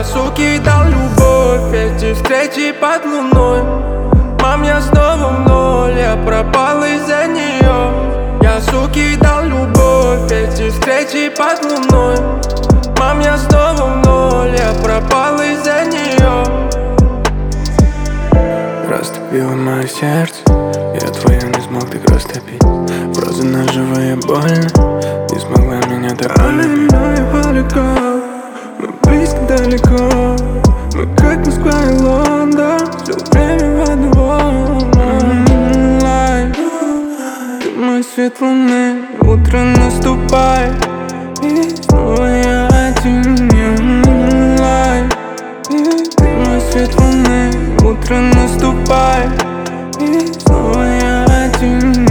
суки дал любовь, эти встречи под луной. Мам, я снова в ноль, я пропал из-за нее. Я суки дал любовь, эти встречи под луной. Мам, я снова в ноль, я пропал из-за нее. Растопила мое сердце, я твое не смог так растопить. Просто наживая больно, не смогла меня так полюбить. Далеко, мы близко далеко. Мы как Москва и Лондон, все время в одного. Ты мой свет луны, утро наступает, и снова я один. Ты мой свет луны, утро наступает, и снова я один.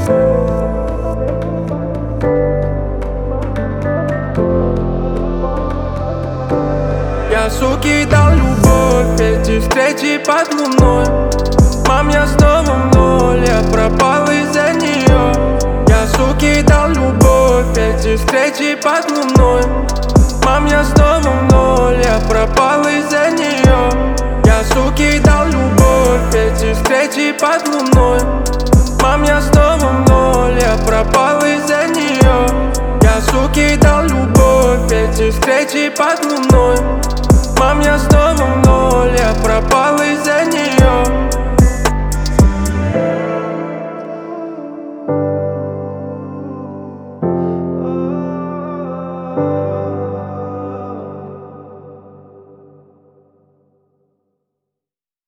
Я суки дал любовь, эти встречи под луной. Мам, я снова в ноль, я пропал из-за нее. Я суки дал любовь, эти встречи под луной. Мам, я снова в ноль, я пропал из-за нее. Я суки дал любовь, эти встречи под луной. Мам, я снова в ноль, я пропал из-за нее. Я суки дал любовь, эти встречи под луной. Мам, я снова в ноль, я пропал.